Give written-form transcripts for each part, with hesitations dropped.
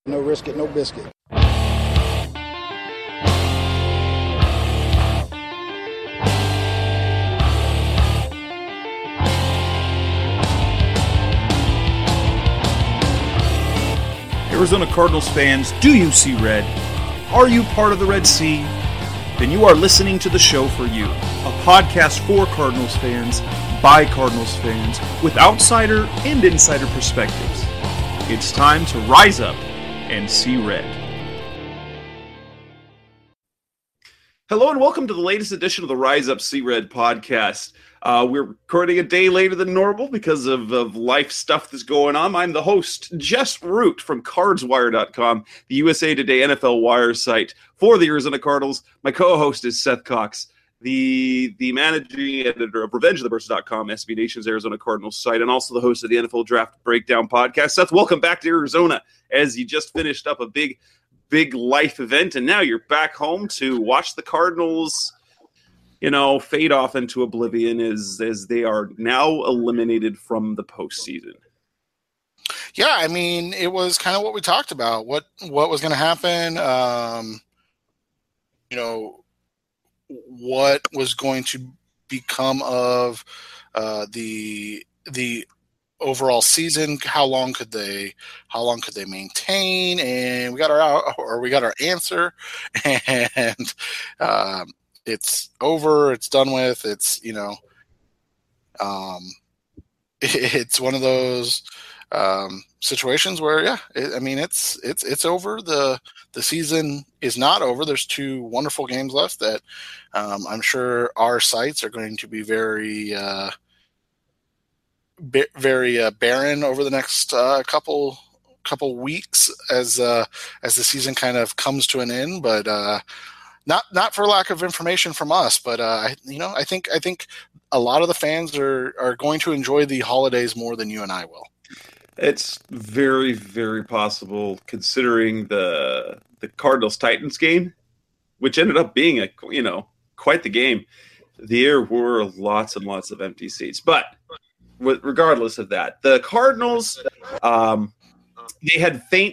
No risk it, no biscuit. Arizona Cardinals fans, do you see red? Are you part of the Red Sea? Then you are listening to the show for you. A podcast for Cardinals fans, by Cardinals fans, with outsider and insider perspectives. It's time to rise up and see red. Hello and welcome to the latest edition of the Rise Up See Red podcast. We're recording a day later than normal because of life stuff that's going on. I'm the host, Jess Root from CardsWire.com, the USA Today NFL Wire site for the Arizona Cardinals. My co-host is Seth Cox, the managing editor of RevengeOfTheBirds.com, SB Nation's Arizona Cardinals site, and also the host of the NFL Draft Breakdown podcast. Seth, welcome back to Arizona as you just finished up a big life event, and now you're back home to watch the Cardinals fade off into oblivion as they are now eliminated from the postseason. Yeah, I mean, it was kind of what we talked about. What was going to happen? What was going to become of the overall season? How long could they maintain? And we got our answer, and it's over. It's done with. It's it's one of those situations where it's over. The season is not over. There's two wonderful games left that I'm sure our sites are going to be very barren over the next couple weeks as the season kind of comes to an end, but not for lack of information from us, but I think a lot of the fans are going to enjoy the holidays more than you and I will. It's very, very possible, considering the Cardinals-Titans game, which ended up being quite the game. There were lots and lots of empty seats, but regardless of that, the Cardinals, they had faint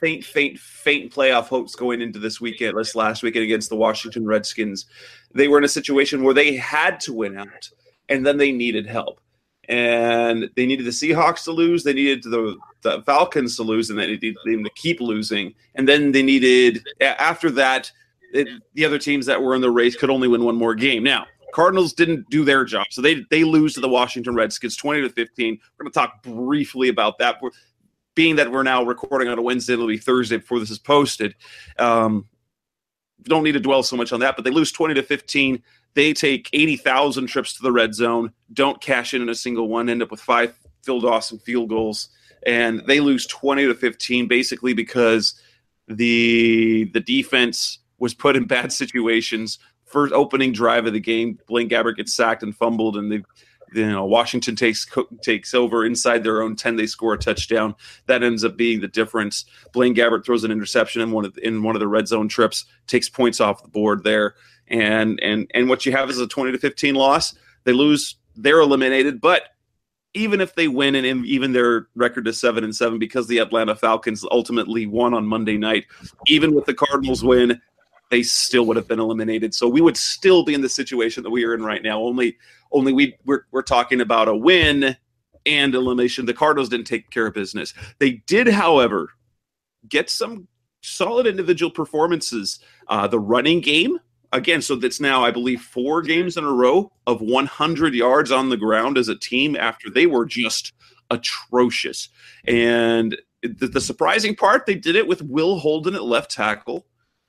playoff hopes going into this last weekend against the Washington Redskins. They were in a situation where they had to win out, and then they needed help. And they needed the Seahawks to lose, they needed the Falcons to lose, and they needed them to keep losing. And then they needed, after that, the other teams that were in the race could only win one more game. Now, Cardinals didn't do their job, so they lose to the Washington Redskins 20-15. We're going to talk briefly about that. Being that we're now recording on a Wednesday, it'll be Thursday before this is posted. Don't need to dwell so much on that, but they lose 20-15. They take 80,000 trips to the red zone, don't cash in a single one, end up with 5 Phil Dawson field goals, and they lose 20-15 basically because the defense was put in bad situations. First opening drive of the game, Blaine Gabbert gets sacked and fumbled, and Washington takes over inside their own 10. They score a touchdown. That ends up being the difference. Blaine Gabbert throws an interception in one of the red zone trips, takes points off the board there, and what you have is a 20-15 loss. They lose, they're eliminated. But even if they win, and even their record is 7-7 because the Atlanta Falcons ultimately won on Monday night, even with the Cardinals win, they still would have been eliminated. So we would still be in the situation that we are in right now. Only we're talking about a win and elimination. The Cardinals didn't take care of business. They did, however, get some solid individual performances. The running game, again, so that's now, I believe, 4 games in a row of 100 yards on the ground as a team after they were just atrocious. And the surprising part, they did it with Will Holden at left tackle.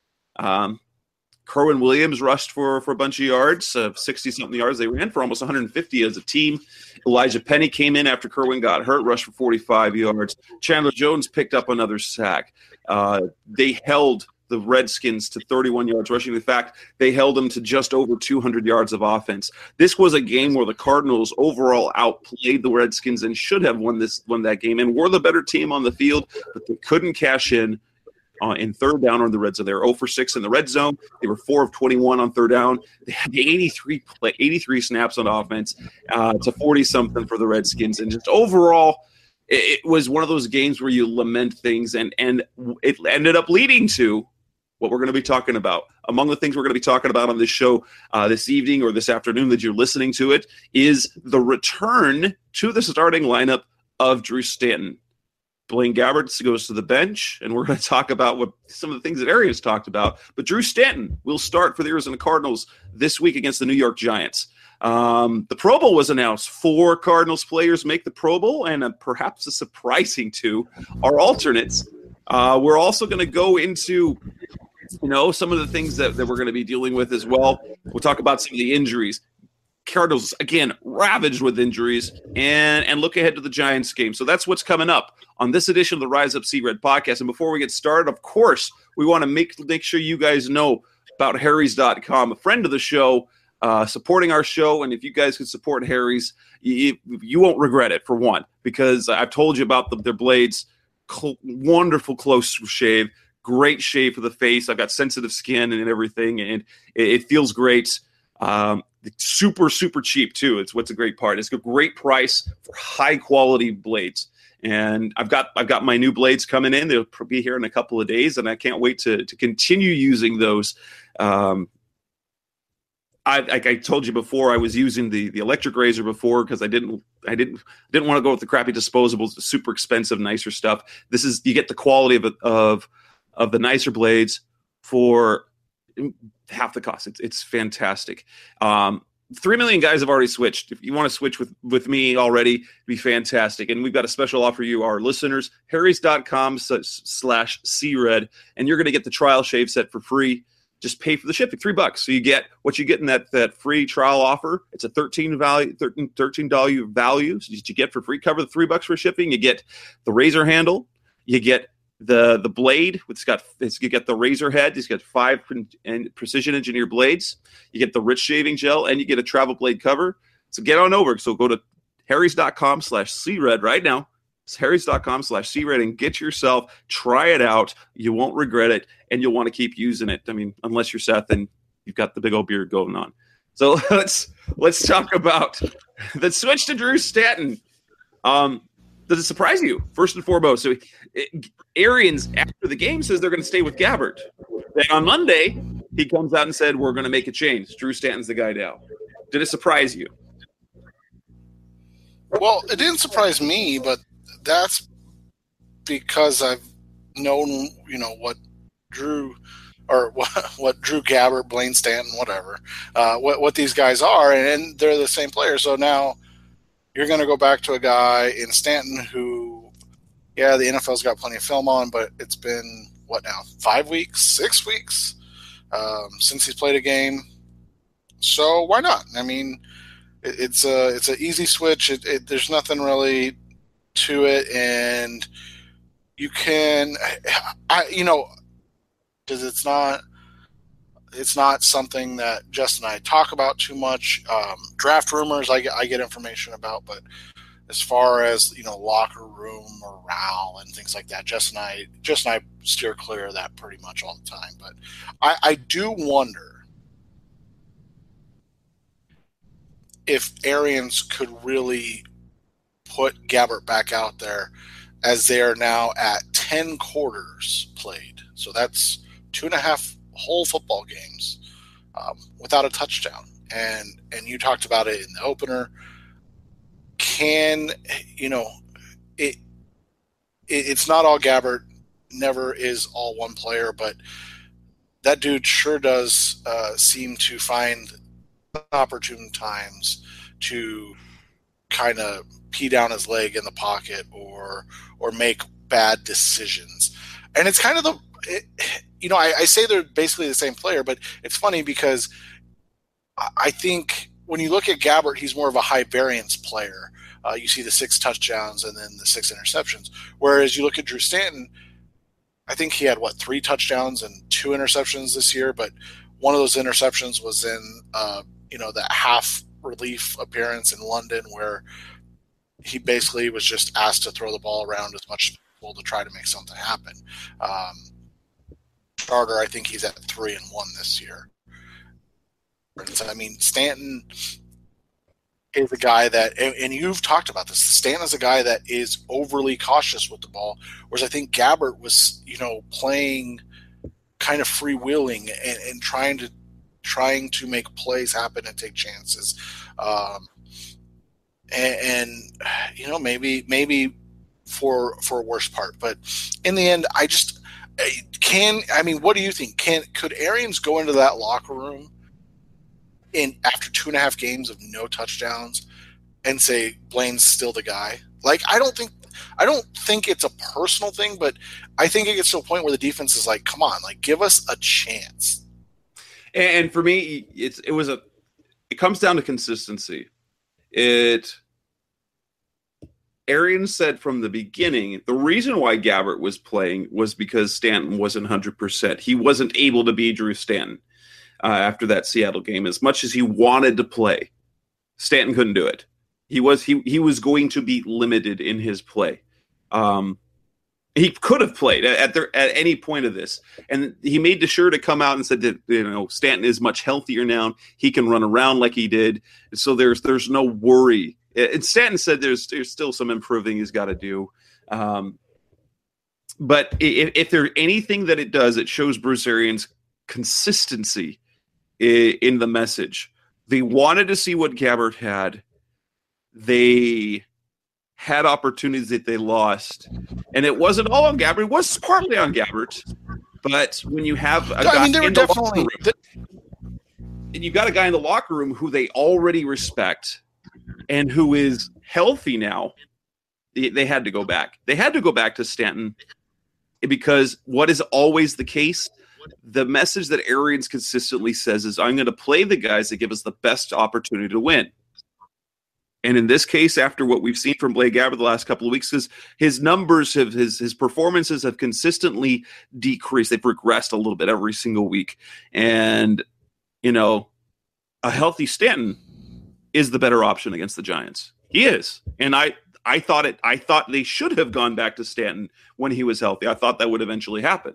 Kerwin Williams rushed for a bunch of yards, 60-something yards. They ran for almost 150 as a team. Elijah Penny came in after Kerwin got hurt, rushed for 45 yards. Chandler Jones picked up another sack. They held the Redskins to 31 yards rushing. In fact, they held them to just over 200 yards of offense. This was a game where the Cardinals overall outplayed the Redskins and should have won that game and were the better team on the field, but they couldn't cash in third down or in the red zone. They were 0 for 6 in the red zone. They were 4 of 21 on third down. They had 83 snaps on offense to 40-something for the Redskins. And just overall, it was one of those games where you lament things, and it ended up leading to what we're going to be talking about. Among the things we're going to be talking about on this show this evening or this afternoon that you're listening to it is the return to the starting lineup of Drew Stanton. Blaine Gabbert goes to the bench, and we're going to talk about what some of the things that Arians talked about. But Drew Stanton will start for the Arizona Cardinals this week against the New York Giants. The Pro Bowl was announced. 4 Cardinals players make the Pro Bowl, and perhaps a surprising 2 are alternates. We're also going to go into some of the things that we're going to be dealing with as well. We'll talk about some of the injuries. Cardinals, again, ravaged with injuries, and look ahead to the Giants game. So that's what's coming up on this edition of the Rise Up Sea Red podcast. And before we get started, of course, we want to make sure you guys know about Harry's.com, a friend of the show, supporting our show. And if you guys could support Harry's, you won't regret it, for one, because I've told you about their blades. Wonderful close shave, great shave for the face. I've got sensitive skin and everything, and it feels great. Super, super cheap too. It's what's a great part. It's a great price for high quality blades. And I've got my new blades coming in. They'll be here in a couple of days, and I can't wait to continue using those. I told you before, I was using the electric razor before because I didn't want to go with the crappy disposables, the super expensive, nicer stuff. You get the quality of the nicer blades for half the cost. It's fantastic. 3 million guys have already switched. If you want to switch with me already, it'd be fantastic. And we've got a special offer for you, our listeners, harrys.com/cred, and you're going to get the trial shave set for free. Just pay for the shipping, $3. So you get what you get in that free trial offer. It's a $13 value. So you get for free. Cover the $3 for shipping. You get the razor handle. You get the blade. You get the razor head. It's got 5 precision engineered blades. You get the rich shaving gel, and you get a travel blade cover. So get on over. So go to harrys.com/cred right now. It's harrys.com/cred and get yourself, try it out. You won't regret it, and you'll want to keep using it. I mean, unless you're Seth and you've got the big old beard going on. So let's talk about the switch to Drew Stanton. Does it surprise you, first and foremost? So Arians, after the game, says they're going to stay with Gabbert. Then on Monday, he comes out and said, we're going to make a change. Drew Stanton's the guy now. Did it surprise you? Well, it didn't surprise me, but that's because I've known, what Drew Gabbert, Blaine Stanton, whatever, what these guys are, and they're the same player. So now you're going to go back to a guy in Stanton who, the NFL's got plenty of film on, but it's been, 5 weeks, 6 weeks since he's played a game. So why not? I mean, it's an easy switch. There's nothing really to it, and you can, because it's not something that Justin and I talk about too much. Draft rumors I get information about, but as far as locker room morale and things like that, Justin and I steer clear of that pretty much all the time. But I do wonder if Arians could really put Gabbert back out there, as they are now at 10 quarters played. So that's 2.5 whole football games without a touchdown. And you talked about it in the opener. It's not all Gabbert, never is all one player, but that dude sure does seem to find opportune times to kind of pee down his leg in the pocket or make bad decisions. And it's kind of I say they're basically the same player, but it's funny because I think when you look at Gabbert, he's more of a high variance player. You see the 6 touchdowns and then the 6 interceptions. Whereas you look at Drew Stanton, I think he had 3 touchdowns and 2 interceptions this year, but one of those interceptions was in that half relief appearance in London where he basically was just asked to throw the ball around as much as possible to try to make something happen. Starter, I think he's at 3-1 this year. I mean, Stanton, is a guy that, and you've talked about this, Stanton is a guy that is overly cautious with the ball, whereas I think Gabbert was, playing kind of freewheeling and trying to make plays happen and take chances. Maybe for a worse part, but in the end, what do you think? Could Arians go into that locker room after 2.5 games of no touchdowns and say Blaine's still the guy? Like, I don't think it's a personal thing, but I think it gets to a point where the defense is like, come on, like, give us a chance. And for me, it comes down to consistency. Arians said from the beginning, the reason why Gabbert was playing was because Stanton wasn't 100%. He wasn't able to be Drew Stanton after that Seattle game. As much as he wanted to play, Stanton couldn't do it. He was going to be limited in his play. He could have played at any point of this, and he made sure to come out and said that Stanton is much healthier now. He can run around like he did, so there's no worry. And Stanton said there's still some improving he's got to do, but if there's anything that it does, it shows Bruce Arians' consistency in the message. They wanted to see what Gabbert had. They had opportunities that they lost, and it wasn't all on Gabbert. It was partly on Gabbert, but when you have a guy in the locker room, and you've got a guy in the locker room who they already respect and who is healthy now, they had to go back. They had to go back to Stanton because what is always the case, the message that Arians consistently says is, I'm going to play the guys that give us the best opportunity to win. And in this case, after what we've seen from Blaine Gabbert the last couple of weeks, his numbers his performances have consistently decreased. They've regressed a little bit every single week. And, a healthy Stanton is the better option against the Giants. He is. And I thought they should have gone back to Stanton when he was healthy. I thought that would eventually happen.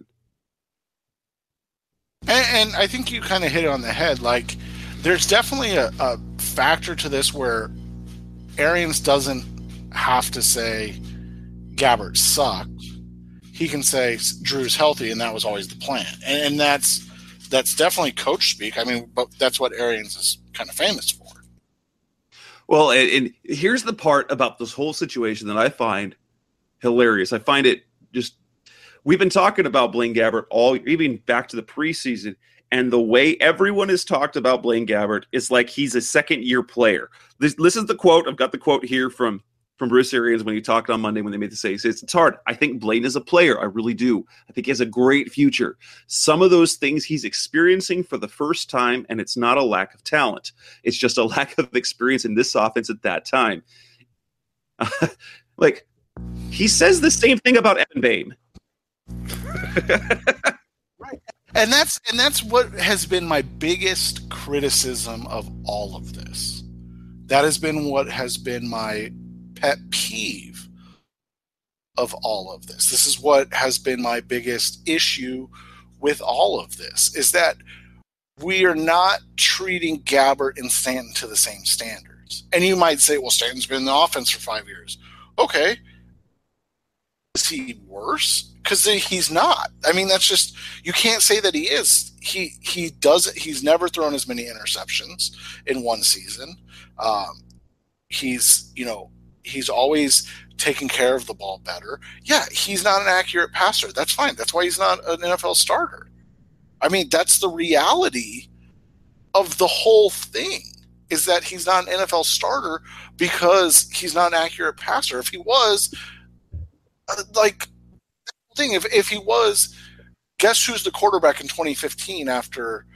And I think you kind of hit it on the head. Like, there's definitely a factor to this where Arians doesn't have to say Gabbert sucked. He can say Drew's healthy, and that was always the plan. And that's definitely coach speak. I mean, but that's what Arians is kind of famous for. Well, and here's the part about this whole situation that I find hilarious. I find it just – we've been talking about Blaine Gabbert even back to the preseason, and the way everyone has talked about Blaine Gabbert is like he's a second-year player. This is the quote. I've got the quote here from Bruce Arians when he talked on Monday when they made the say. He says, it's hard. I think Blaine is a player. I really do. I think he has a great future. Some of those things he's experiencing for the first time, and it's not a lack of talent. It's just a lack of experience in this offense at that time. Like, he says the same thing about Evan Boehm. Right. And that's what has been my biggest criticism of all of this. That has been what has been my pet peeve of all of this. This is what has been my biggest issue with all of this, is that we are not treating Gabbert and Stanton to the same standards. And you might say, well, Stanton's been in the offense for 5 years. Okay. Is he worse? Because he's not. I mean, that's just, you can't say that he is. He does it. He's never thrown as many interceptions in one season. He's always taking care of the ball better. Yeah, he's not an accurate passer. That's fine. That's why he's not an NFL starter. I mean, that's the reality of the whole thing, is that he's not an NFL starter because he's not an accurate passer. If he was, if he was, guess who's the quarterback in 2015 after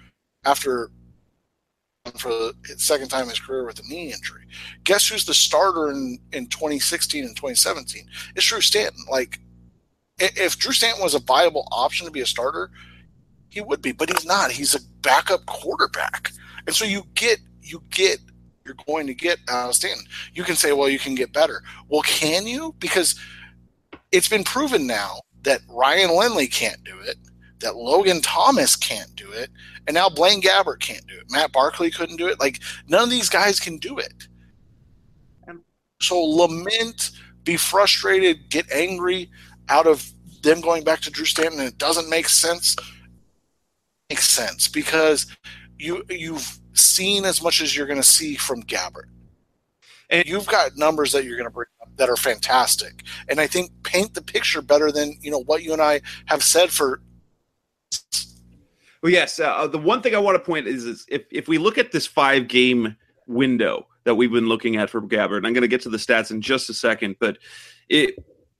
for the second time in his career with a knee injury? Guess who's the starter in 2016 and 2017? It's Drew Stanton. Like, if Drew Stanton was a viable option to be a starter, he would be, but he's not. He's a backup quarterback. And so you're going to get out of Stanton. You can say, well, you can get better. Well, can you? Because it's been proven now that Ryan Lindley can't do it, that Logan Thomas can't do it, and now Blaine Gabbert can't do it. Matt Barkley couldn't do it. Like, none of these guys can do it. So lament, be frustrated, get angry out of them going back to Drew Stanton, and it doesn't make sense. It makes sense because you've seen as much as you're going to see from Gabbert. And you've got numbers that you're going to bring up that are fantastic. And I think paint the picture better than, what you and I have said for. Well, yes. The one thing I want to point is if we look at this 5-game window that we've been looking at for Gabbert, and I'm going to get to the stats in just a second, but they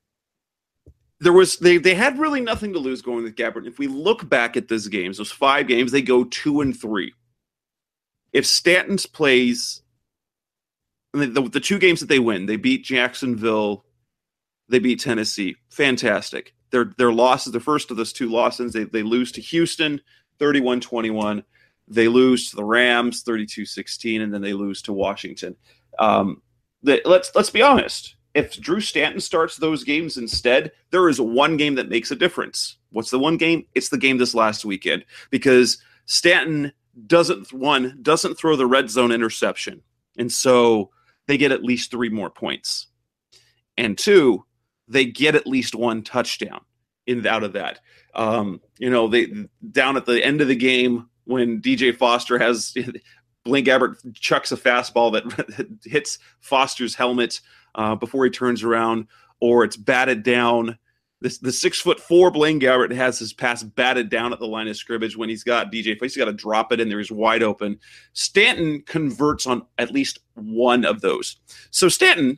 had really nothing to lose going with Gabbert. If we look back at those games, those 5 games, they go 2-3. If Stanton's plays, the 2 games that they win, they beat Jacksonville, they beat Tennessee, fantastic. Their losses, the first of those 2 losses, they lose to Houston, 31-21. They lose to the Rams, 32-16, and then they lose to Washington. Let's be honest. If Drew Stanton starts those games instead, there is one game that makes a difference. What's the one game? It's the game this last weekend, because Stanton doesn't throw the red zone interception, and so they get at least 3 more points. And 2, they get at least 1 touchdown out of that. They down at the end of the game when DJ Foster has Blaine Gabbert chucks a fastball that hits Foster's helmet before he turns around, or it's batted down. The 6'4" Blaine Gabbert has his pass batted down at the line of scrimmage when he's got DJ. He's got to drop it in there. He's wide open. Stanton converts on at least one of those. So Stanton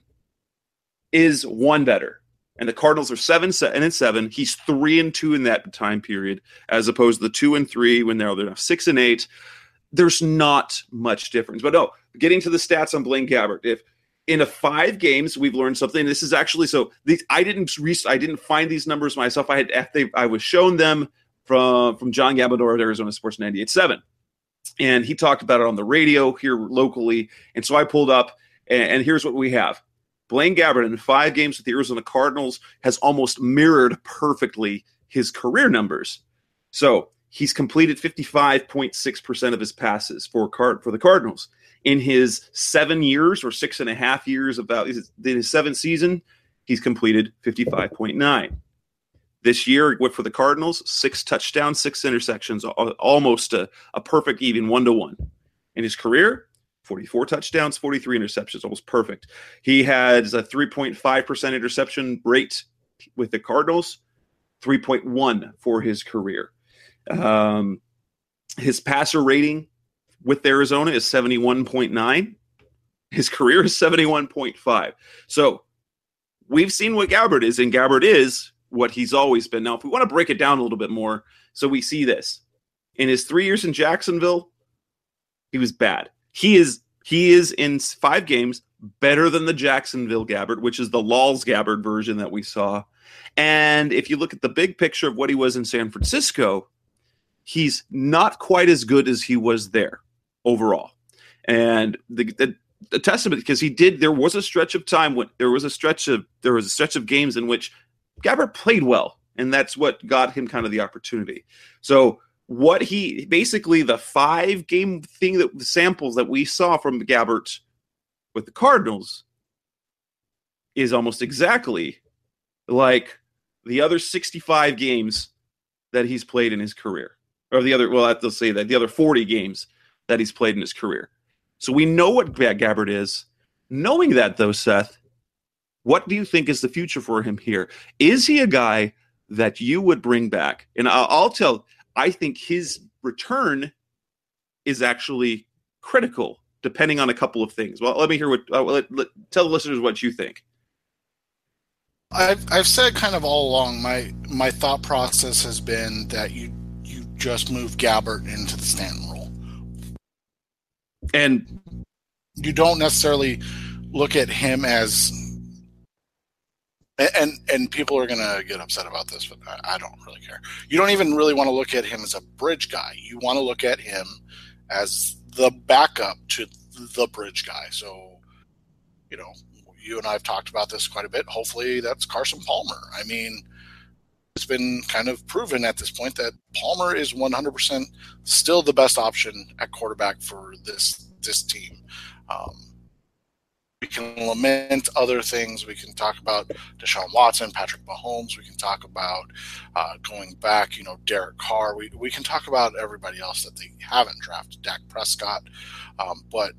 is 1 better. And the Cardinals are 7-7. He's 3-2 in that time period, as opposed to the 2-3 when they're 6-8. There's not much difference. But no, getting to the stats on Blaine Gabbert, if in 5 games we've learned something. This is actually I didn't find these numbers myself. I was shown them from John Gabador at Arizona Sports 98.7, and he talked about it on the radio here locally. And so I pulled up, and here's what we have. Blaine Gabbert in 5 games with the Arizona Cardinals has almost mirrored perfectly his career numbers. So he's completed 55.6% of his passes for the Cardinals. In his 7 years or 6.5 years, in his 7th season, he's completed 55.9. This year, for the Cardinals, 6 touchdowns, 6 interceptions, almost a perfect even 1-1. In his career, 44 touchdowns, 43 interceptions, almost perfect. He has a 3.5% interception rate with the Cardinals, 3.1 for his career. His passer rating with Arizona is 71.9. His career is 71.5. So we've seen what Gabbert is, and Gabbert is what he's always been. Now, if we want to break it down a little bit more, so we see this. In his 3 years in Jacksonville, he was bad. He is in 5 games better than the Jacksonville Gabbert, which is the Lawls Gabbert version that we saw. And if you look at the big picture of what he was in San Francisco, he's not quite as good as he was there overall. And the testament, because there was a stretch of time when there was a stretch of games in which Gabbert played well, and that's what got him kind of the opportunity. So the 5-game thing, the samples that we saw from Gabbert with the Cardinals is almost exactly like the other 65 games that he's played in his career, or the other 40 games that he's played in his career. So we know what Gabbert is. Knowing that, though, Seth, what do you think is the future for him here? Is he a guy that you would bring back? And I think his return is actually critical, depending on a couple of things. Well, let me hear tell the listeners what you think. I've said kind of all along, my thought process has been that you just move Gabbert into the Stanton role. And you don't necessarily look at him as, and people are going to get upset about this, but I don't really care. You don't even really want to look at him as a bridge guy. You want to look at him as the backup to the bridge guy. So, you and I have talked about this quite a bit. Hopefully that's Carson Palmer. I mean, it's been kind of proven at this point that Palmer is 100% still the best option at quarterback for this team. We can lament other things. We can talk about Deshaun Watson, Patrick Mahomes. We can talk about going back, Derek Carr. We can talk about everybody else that they haven't drafted, Dak Prescott. But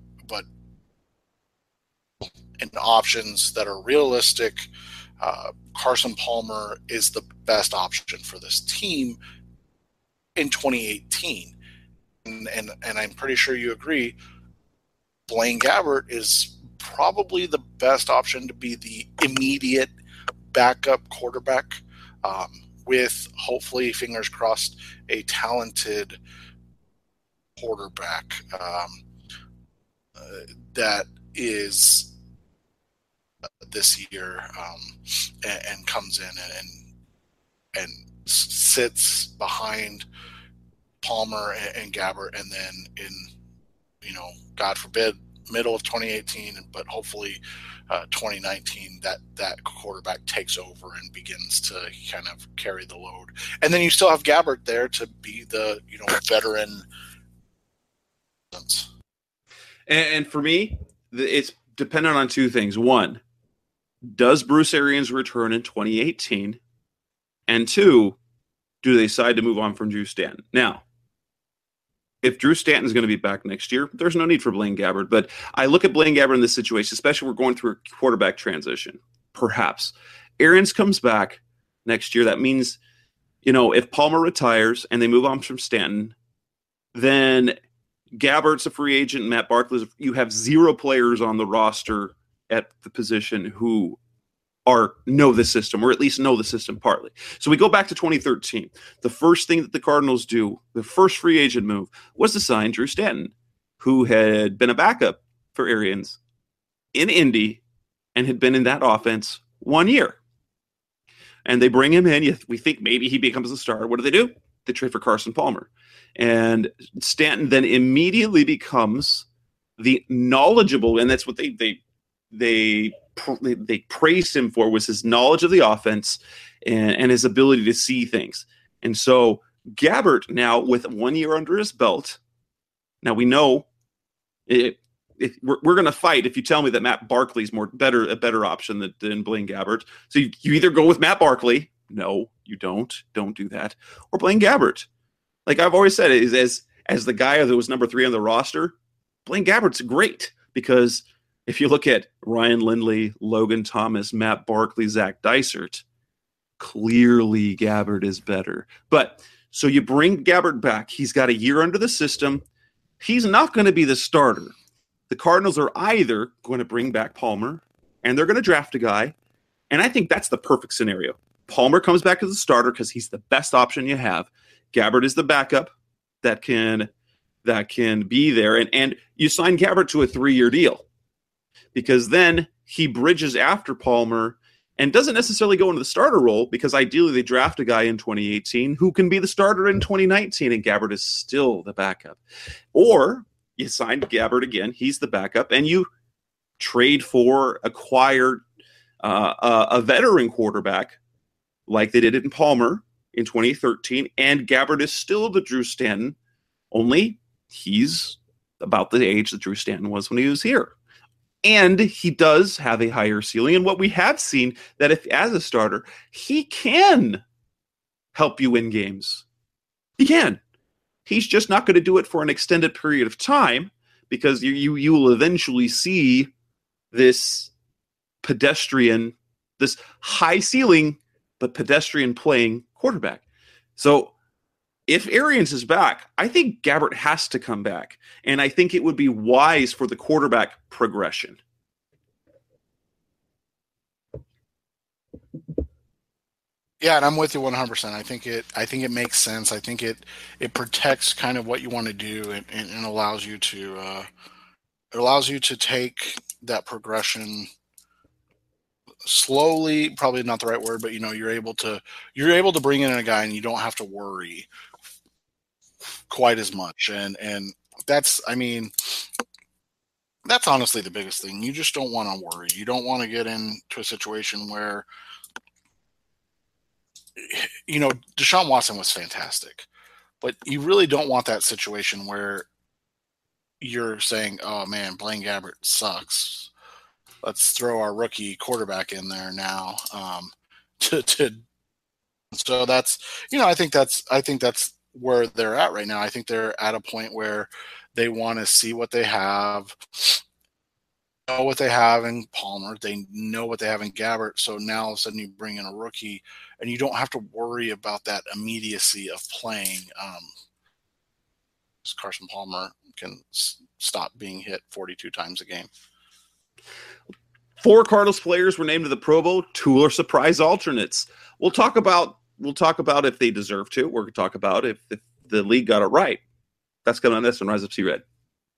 in options that are realistic, Carson Palmer is the best option for this team in 2018. And I'm pretty sure you agree, Blaine Gabbert is probably the best option to be the immediate backup quarterback, with, hopefully, fingers crossed, a talented quarterback that is this year and comes in and sits behind Palmer and Gabbert, and then in, God forbid, middle of 2018, but hopefully 2019, that quarterback takes over and begins to kind of carry the load. And then you still have Gabbert there to be the, veteran. And for me, it's dependent on two things. One, does Bruce Arians return in 2018? And two, do they decide to move on from Drew Stanton? Now, if Drew Stanton is going to be back next year, there's no need for Blaine Gabbert. But I look at Blaine Gabbert in this situation, especially we're going through a quarterback transition. Perhaps Arians comes back next year. That means, if Palmer retires and they move on from Stanton, then Gabbert's a free agent. Matt Barkley, you have zero players on the roster at the position who know the system, or at least know the system partly. So we go back to 2013. The first thing that the Cardinals do, the first free agent move, was to sign Drew Stanton, who had been a backup for Arians in Indy and had been in that offense 1 year. And they bring him in. We think maybe he becomes a star. What do? They trade for Carson Palmer. And Stanton then immediately becomes the knowledgeable, and that's what they praised him for, was his knowledge of the offense and his ability to see things. And so Gabbert, now with 1 year under his belt, now we know we're going to fight if you tell me that Matt Barkley's a better option than Blaine Gabbert. So you either go with Matt Barkley. No, you don't. Don't do that. Or Blaine Gabbert. Like I've always said, as the guy that was number 3 on the roster, Blaine Gabbert's great, because if you look at Ryan Lindley, Logan Thomas, Matt Barkley, Zach Dysert, clearly Gabbert is better. But so you bring Gabbert back. He's got a year under the system. He's not going to be the starter. The Cardinals are either going to bring back Palmer, and they're going to draft a guy, and I think that's the perfect scenario. Palmer comes back as a starter because he's the best option you have. Gabbert is the backup that can be there, and you sign Gabbert to a 3-year deal, because then he bridges after Palmer and doesn't necessarily go into the starter role, because ideally they draft a guy in 2018 who can be the starter in 2019, and Gabbert is still the backup. Or you sign Gabbert again, he's the backup, and you acquire a veteran quarterback like they did in Palmer in 2013, and Gabbert is still the Drew Stanton, only he's about the age that Drew Stanton was when he was here. And he does have a higher ceiling. And what we have seen, that if as a starter, he can help you win games. He can. He's just not going to do it for an extended period of time, because you will eventually see this pedestrian, this high ceiling but pedestrian playing quarterback. So if Arians is back, I think Gabbert has to come back. And I think it would be wise for the quarterback progression. Yeah, and I'm with you 100%. I think it makes sense. I think it protects kind of what you want to do, and allows you to take that progression slowly. Probably not the right word, but you're able to bring in a guy and you don't have to worry quite as much. And that's honestly the biggest thing. You just don't want to worry. You don't want to get into a situation where, Deshaun Watson was fantastic, but you really don't want that situation where you're saying, oh man, Blaine Gabbert sucks. let's throw our rookie quarterback in there now. So that's, I think that's where they're at right now. I think they're at a point where they want to see what they have, know what they have in Palmer. They know what they have in Gabbert. So now all of a sudden you bring in a rookie and you don't have to worry about that immediacy of playing. Carson Palmer can stop being hit 42 times a game. 4 Cardinals players were named to the Pro Bowl. 2 are surprise alternates. We'll talk about if they deserve to. We're going to talk about if the league got it right. That's coming on this on Rise Up Sea Red.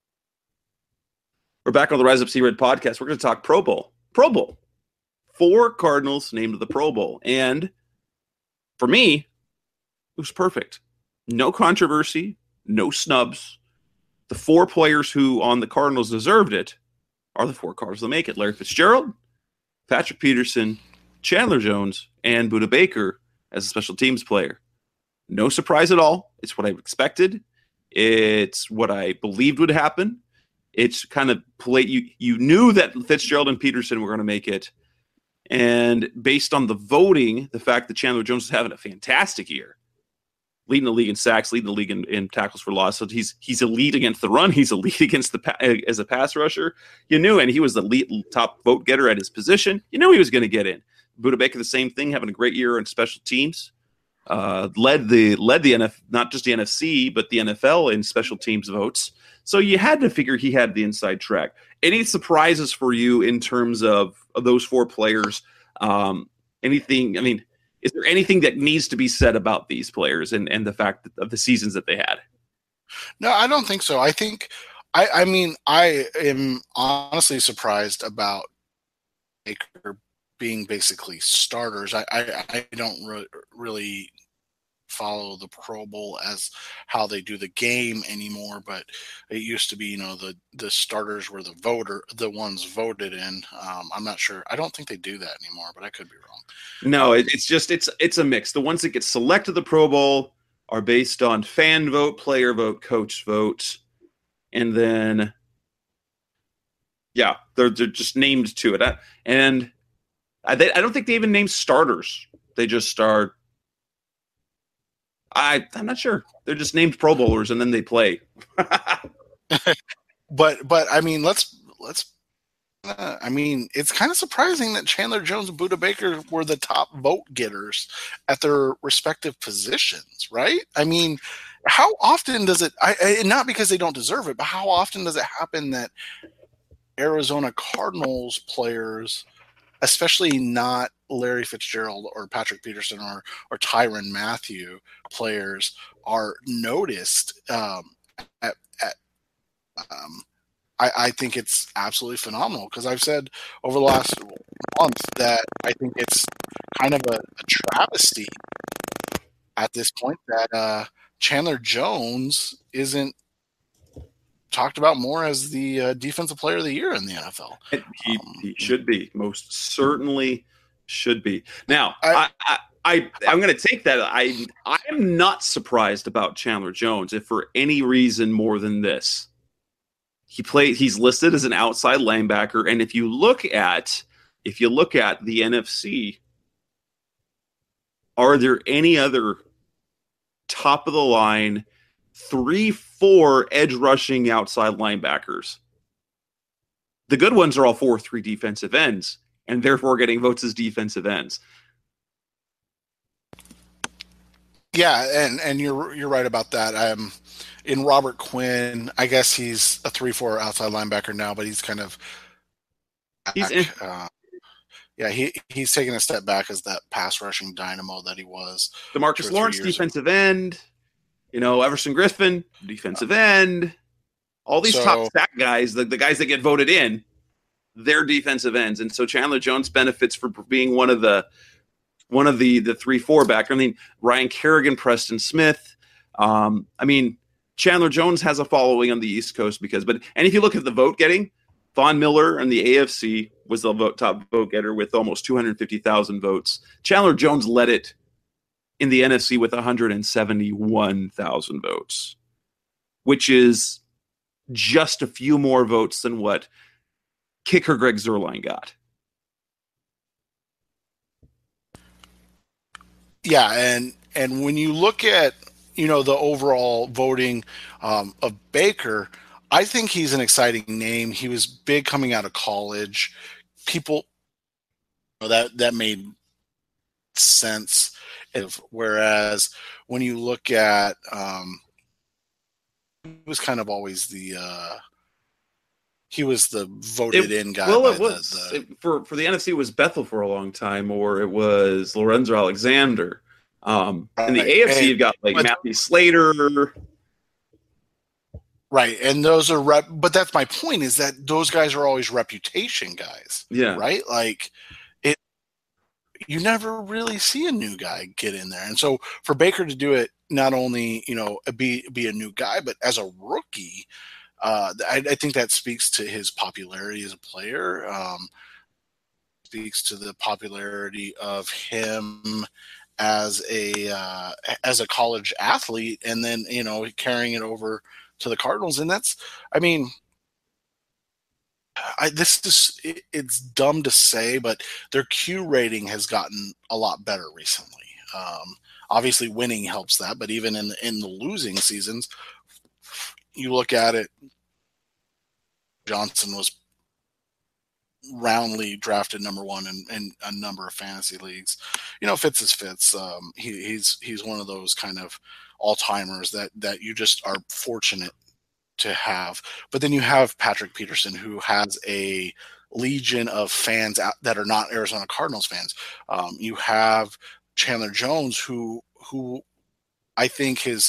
We're back on the Rise Up Sea Red podcast. We're going to talk Pro Bowl. Pro Bowl. 4 Cardinals named to the Pro Bowl. And for me, it was perfect. No controversy, no snubs. The 4 players who on the Cardinals deserved it are the 4 Cardinals that make it. Larry Fitzgerald, Patrick Peterson, Chandler Jones, and Budda Baker as a special teams player. No surprise at all. It's what I expected. It's what I believed would happen. It's kind of you knew that Fitzgerald and Peterson were going to make it. And based on the voting, the fact that Chandler Jones is having a fantastic year, leading the league in sacks, leading the league in tackles for loss. So he's elite against the run. He's elite against as a pass rusher. You knew, and he was the top vote getter at his position. You knew he was going to get in. Budda Baker, the same thing, having a great year in special teams. Led the NFL, not just the NFC, but the NFL in special teams votes. So you had to figure he had the inside track. Any surprises for you in terms of those 4 players? Anything? I mean, is there anything that needs to be said about these players and the fact of the seasons that they had? No, I don't think so. I think, I mean, I am honestly surprised about Baker being basically starters. I don't really follow the Pro Bowl as how they do the game anymore, but it used to be, the starters were the ones voted in. I'm not sure. I don't think they do that anymore, but I could be wrong. No, it's a mix. The ones that get selected to the Pro Bowl are based on fan vote, player vote, coach vote, and then they're just named to it. And I don't think they even name starters. They just start. I'm not sure. They're just named Pro Bowlers and then they play. But I mean, I mean, it's kind of surprising that Chandler Jones and Budda Baker were the top vote getters at their respective positions, right? I mean, how often does it? Not because they don't deserve it, but how often does it happen that Arizona Cardinals players, especially not Larry Fitzgerald or Patrick Peterson or Tyrann Mathieu players, are noticed I think it's absolutely phenomenal, because I've said over the last month that I think it's kind of a travesty at this point that Chandler Jones isn't talked about more as the defensive player of the year in the NFL. He should be. Most certainly should be. Now, I'm going to take that. I'm not surprised about Chandler Jones if for any reason more than this. He's listed as an outside linebacker, and if you look at the NFC, are there any other top of the line 3-4 edge rushing outside linebackers? The good ones are all 4-3 defensive ends, and therefore getting votes as defensive ends. Yeah, and you're right about that. In Robert Quinn, I guess he's a 3-4 outside linebacker now, but he's kind of he's taken a step back as that pass rushing dynamo that he was. DeMarcus Lawrence, defensive end. Everson Griffin, defensive end. All these top stack guys, the guys that get voted in, they're defensive ends, and so Chandler Jones benefits for being one of the 3-4 backer. I mean, Ryan Kerrigan, Preston Smith. Chandler Jones has a following on the East Coast and if you look at the vote getting, Von Miller in the AFC was the top vote getter with almost 250,000 votes. Chandler Jones led it in the NFC with 171,000 votes, which is just a few more votes than what kicker Greg Zuerlein got. Yeah, and when you look at the overall voting of Baker, I think he's an exciting name. He was big coming out of college. People that made sense. Whereas when you look at, he was kind of always he was the voted in guy. Well, it was for the NFC. It was Bethel for a long time, or it was Lorenzo Alexander. In the AFC, you've got like Matthew Slater. Right, and those are but that's my point, is that those guys are always reputation guys. Yeah. Right? Like, you never really see a new guy get in there. And so for Baker to do it, not only, be a new guy, but as a rookie, I think that speaks to his popularity as a player, speaks to the popularity of him as a college athlete, and then, carrying it over to the Cardinals. And that's, it's dumb to say, but their Q rating has gotten a lot better recently. Obviously winning helps that, but even in the losing seasons, you look at it, Johnson was roundly drafted number one in a number of fantasy leagues. Fitz is Fitz. He's one of those kind of all-timers that you just are fortunate to have. But then you have Patrick Peterson, who has a legion of fans that are not Arizona Cardinals fans. You have Chandler Jones, who I think his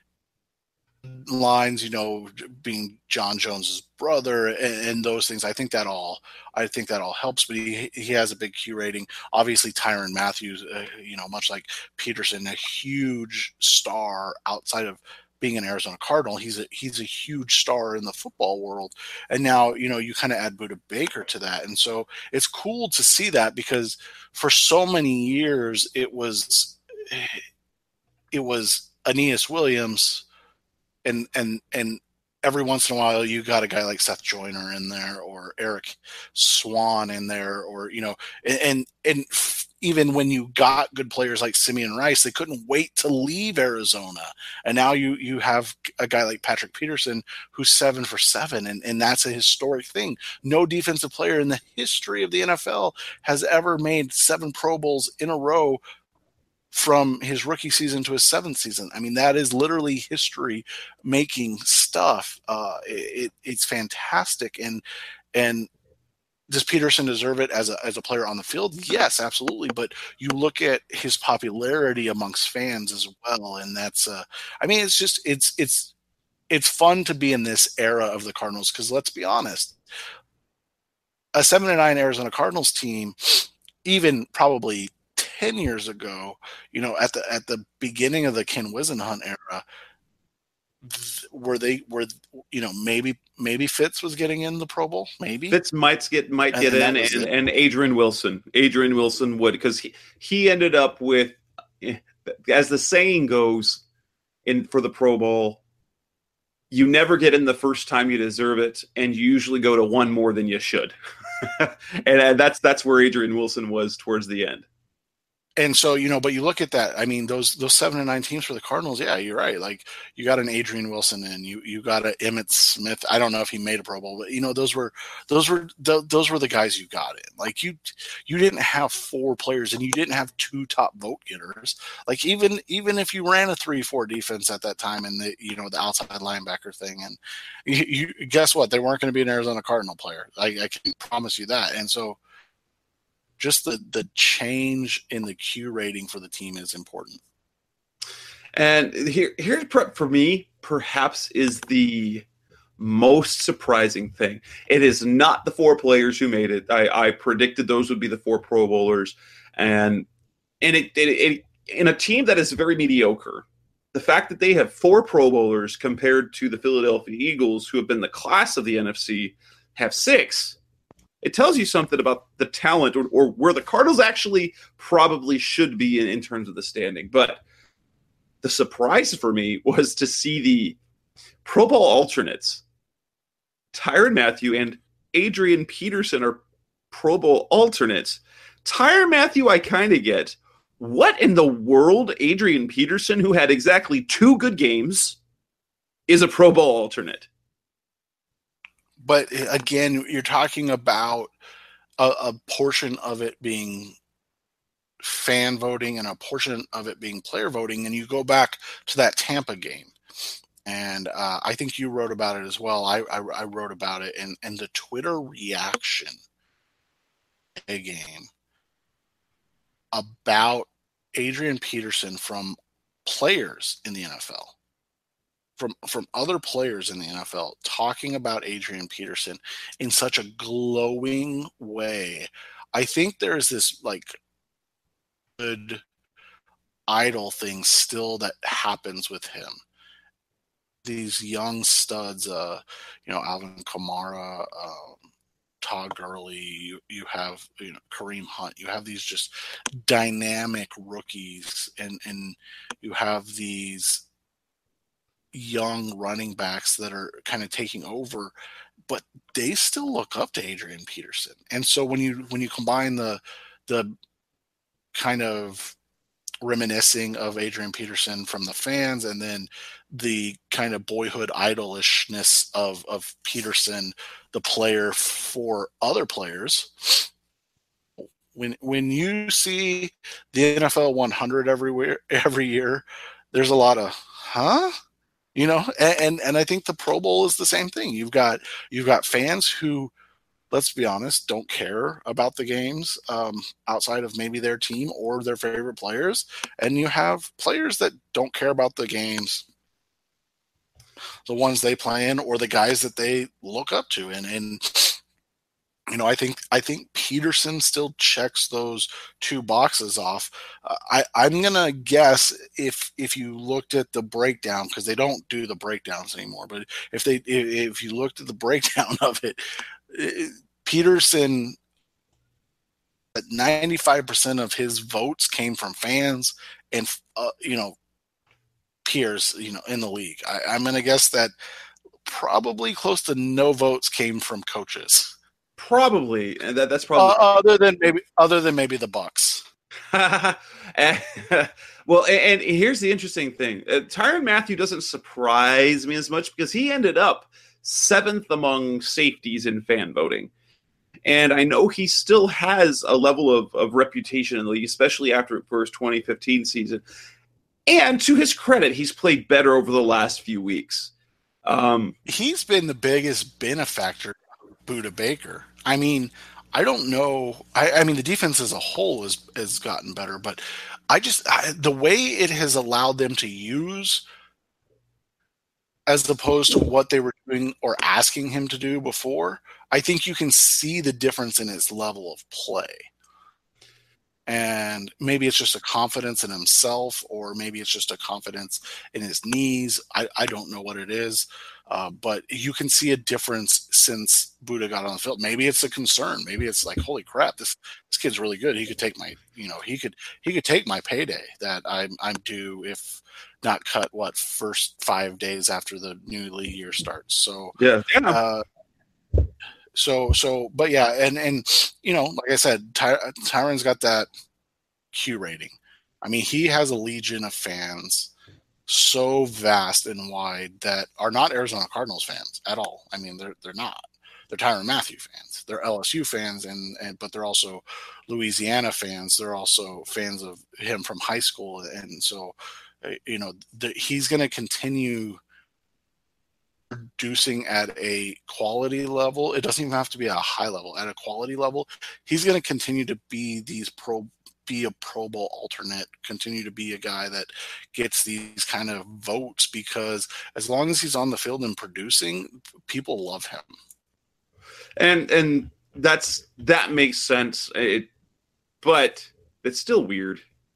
lines, being John Jones's brother and those things, I think that all helps. But he has a big Q rating. Obviously, Tyrann Mathieu, much like Peterson, a huge star outside of being an Arizona Cardinal. He's a huge star in the football world. And now, you kind of add Budda Baker to that. And so it's cool to see that, because for so many years it was Aeneas Williams, and every once in a while you got a guy like Seth Joyner in there, or Eric Swan in there, or and even when you got good players like Simeon Rice, they couldn't wait to leave Arizona. And now you have a guy like Patrick Peterson, who's 7 for 7, and that's a historic thing. No defensive player in the history of the NFL has ever made 7 Pro Bowls in a row from his rookie season to his 7th season. That is literally history making stuff. It's fantastic. And does Peterson deserve it as a player on the field? Yes, absolutely. But you look at his popularity amongst fans as well, and that's it's just it's fun to be in this era of the Cardinals, because let's be honest, a 7-9 Arizona Cardinals team, even probably 10 years ago, at the beginning of the Ken Whisenhunt era, maybe Fitz was getting in the Pro Bowl, maybe Fitz might get in, and Adrian Wilson would, because he ended up with, as the saying goes, for the Pro Bowl, you never get in the first time you deserve it, and you usually go to one more than you should. And that's where Adrian Wilson was towards the end. And so, but you look at that. Those 7-9 teams for the Cardinals. Yeah, you're right. Like, you got an Adrian Wilson, and you got an Emmitt Smith. I don't know if he made a Pro Bowl, but those were the guys you got in. Like, you didn't have 4 players, and you didn't have 2 top vote getters. Like, even if you ran a 3-4 defense at that time, and the outside linebacker thing, and you guess what? They weren't going to be an Arizona Cardinal player. I can promise you that. And so, just the change in the Q rating for the team is important. And here's for me, perhaps, is the most surprising thing. It is not the 4 players who made it. I predicted those would be the 4 Pro Bowlers, and it in a team that is very mediocre, the fact that they have 4 Pro Bowlers compared to the Philadelphia Eagles, who have been the class of the NFC, have 6. It tells you something about the talent, or where the Cardinals actually probably should be in terms of the standing. But the surprise for me was to see the Pro Bowl alternates, Tyrann Mathieu and Adrian Peterson are Pro Bowl alternates. Tyrann Mathieu, I kind of get. What in the world, Adrian Peterson, who had exactly 2 good games, is a Pro Bowl alternate? But again, you're talking about a portion of it being fan voting and a portion of it being player voting, and you go back to that Tampa game. And I think you wrote about it as well. I wrote about it, and the Twitter reaction a game about Adrian Peterson from players in the NFL, from other players in the NFL, talking about Adrian Peterson in such a glowing way. I think there's this like good idol thing still that happens with him. These young studs, Alvin Kamara, Todd Gurley, you have Kareem Hunt, you have these just dynamic rookies, and you have these young running backs that are kind of taking over, but they still look up to Adrian Peterson. And so when you combine the kind of reminiscing of Adrian Peterson from the fans, and then the kind of boyhood idolishness of Peterson, the player, for other players. When you see the NFL 100 every year, there's a lot of and I think the Pro Bowl is the same thing. You've got fans who, let's be honest, don't care about the games outside of maybe their team or their favorite players. And you have players that don't care about the games, the ones they play in, or the guys that they look up to. And I think Peterson still checks those 2 boxes off. I'm going to guess if you looked at the breakdown, because they don't do the breakdowns anymore, but if you looked at the breakdown of it, Peterson, 95% of his votes came from fans and peers in the league. I'm going to guess that probably close to no votes came from coaches. Probably, and that's probably other than maybe the Bucks. Well, and here's the interesting thing: Tyrann Mathieu doesn't surprise me as much because he ended up 7th among safeties in fan voting. And I know he still has a level of reputation in the league, especially after his 2015 season. And to his credit, he's played better over the last few weeks. He's been the biggest benefactor of Budda Baker. I mean, I don't know. I mean, the defense as a whole has gotten better, but the way it has allowed them to use, as opposed to what they were doing or asking him to do before, I think you can see the difference in his level of play. And maybe it's just a confidence in himself, or maybe it's just a confidence in his knees. I don't know what it is. But you can see a difference since Budda got on the field. Maybe it's a concern. Maybe it's like, holy crap, this kid's really good. He could take my, he could take my payday that I'm due, if not cut first 5 days after the new league year starts. So yeah. But yeah, and like I said, Tyrann's got that Q rating. I mean, he has a legion of fans, so vast and wide, that are not Arizona Cardinals fans at all. I mean, they're not. They're Tyrann Mathieu fans. They're LSU fans, but they're also Louisiana fans. They're also fans of him from high school, and so he's going to continue producing at a quality level. It doesn't even have to be a high level. At a quality level, he's going to continue to be a Pro Bowl alternate, continue to be a guy that gets these kind of votes, because as long as he's on the field and producing, people love him. And that makes sense. But it's still weird.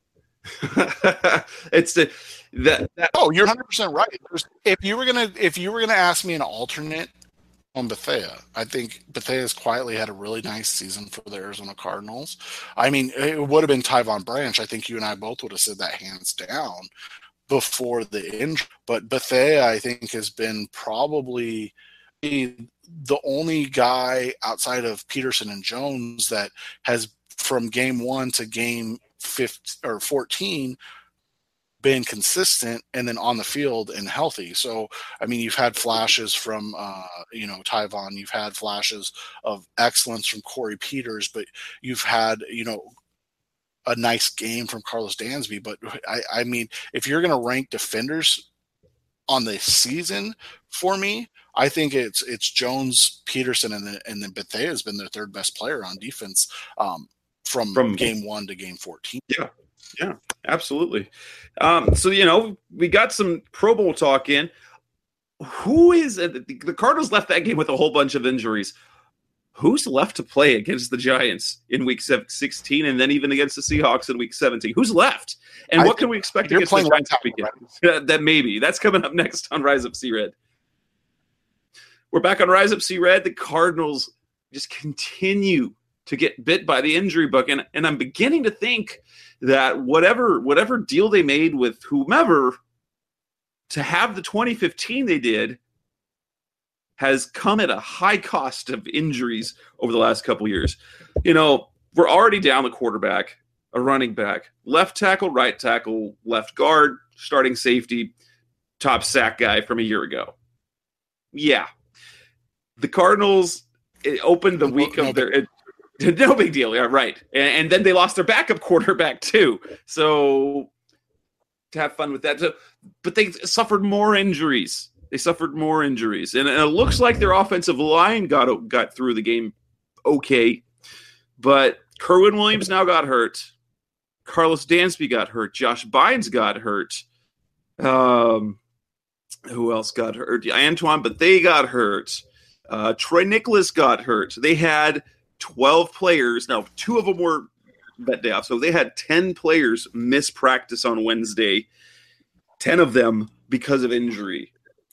Oh, you're 100% right. If you were gonna ask me an alternate on Bethea, I think Bethea's quietly had a really nice season for the Arizona Cardinals. I mean, it would have been Tyvon Branch. I think you and I both would have said that hands down before the injury. But Bethea, I think, has been probably the only guy outside of Peterson and Jones that has from game 1 to game 15 or 14 been consistent and then on the field and healthy. So, I mean, you've had flashes from, Tyvon, you've had flashes of excellence from Corey Peters, but you've had, a nice game from Carlos Dansby. But I mean, if you're going to rank defenders on the season for me, I think it's Jones, Peterson, and then Bethea has been their third best player on defense from game 1 to game 14. Yeah, absolutely. So we got some Pro Bowl talk in. Who is the Cardinals left that game with a whole bunch of injuries? Who's left to play against the Giants in week 16 and then even against the Seahawks in week 17? Who's left? And what can we expect against the Giants this weekend? That maybe. That's coming up next on Rise Up C-Red. We're back on Rise Up C-Red. The Cardinals just continue to get bit by the injury bug. And I'm beginning to think that whatever deal they made with whomever to have the 2015 they did has come at a high cost of injuries over the last couple years. We're already down the quarterback, a running back, left tackle, right tackle, left guard, starting safety, top sack guy from a year ago. Yeah. The Cardinals opened the week of their... No big deal. Yeah, right. And then they lost their backup quarterback too. So to have fun with that. But they suffered more injuries. And it looks like their offensive line got through the game okay. But Kerwin Williams now got hurt. Carlos Dansby got hurt. Josh Bynes got hurt. Who else got hurt? Antoine Bethea got hurt. Troy Nicholas got hurt. They had 12 players. Now, 2 of them were that day off. So they had 10 players miss practice on Wednesday. 10 of them because of injury.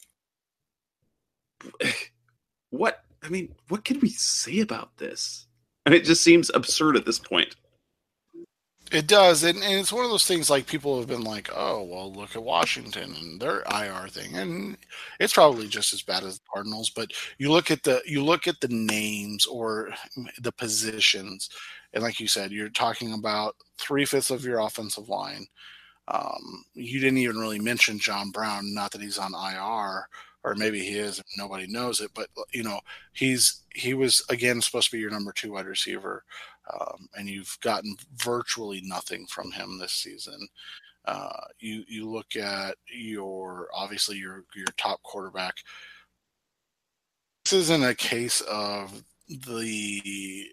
What can we say about this? And it just seems absurd at this point. It does, and it's one of those things like people have been like, oh, well, look at Washington and their IR thing, and it's probably just as bad as the Cardinals. But you look at the names or the positions, and like you said, you're talking about 3/5 of your offensive line. You didn't even really mention John Brown, not that he's on IR. Or maybe he is, and nobody knows it. But he was again supposed to be your number 2 wide receiver, and you've gotten virtually nothing from him this season. You look at your top quarterback. This isn't a case of the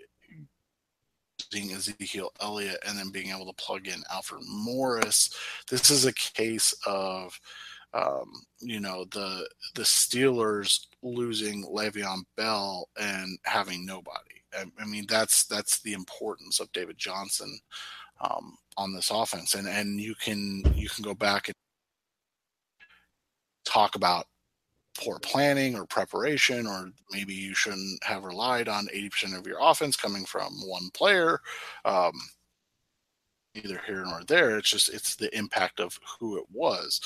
Ezekiel Elliott and then being able to plug in Alfred Morris. This is a case of the Steelers losing Le'Veon Bell and having nobody. I mean, that's the importance of David Johnson on this offense, and you can go back and talk about poor planning or preparation, or maybe you shouldn't have relied on 80% of your offense coming from one player. Either here nor there. It's the impact of who it was.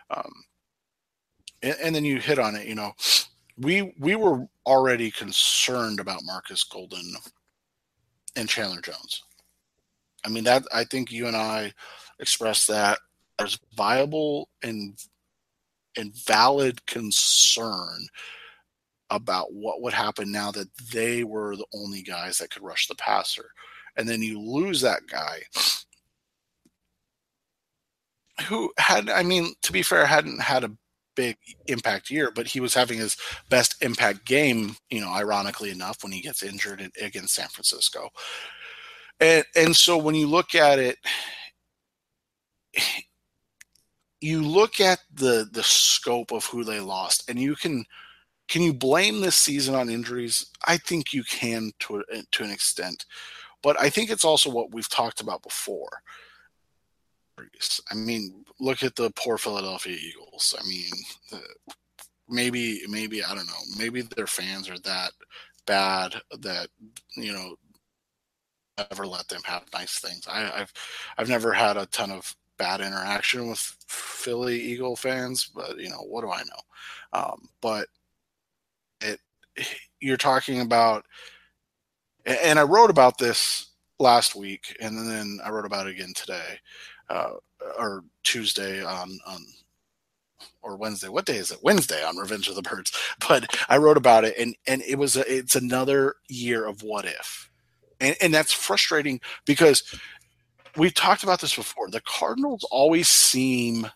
And then you hit on it, we were already concerned about Marcus Golden and Chandler Jones. I mean, that I think you and I expressed that as viable and valid concern about what would happen now that they were the only guys that could rush the passer. And then you lose that guy who had, to be fair, hadn't had a big impact year, but he was having his best impact game, ironically enough, when he gets injured against San Francisco. And so when you look at it, you look at the scope of who they lost, and can you blame this season on injuries? I think you can to an extent, but I think it's also what we've talked about before. I mean, look at the poor Philadelphia Eagles. I mean, maybe I don't know. Maybe their fans are that bad that never let them have nice things. I've never had a ton of bad interaction with Philly Eagle fans, but what do I know? But it, you're talking about, and I wrote about this last week, and then I wrote about it again today, uh, or Tuesday on or Wednesday. What day is it? Wednesday on Revenge of the Birds. But I wrote about it, and it's another year of what if, and that's frustrating because we've talked about this before. The Cardinals always seem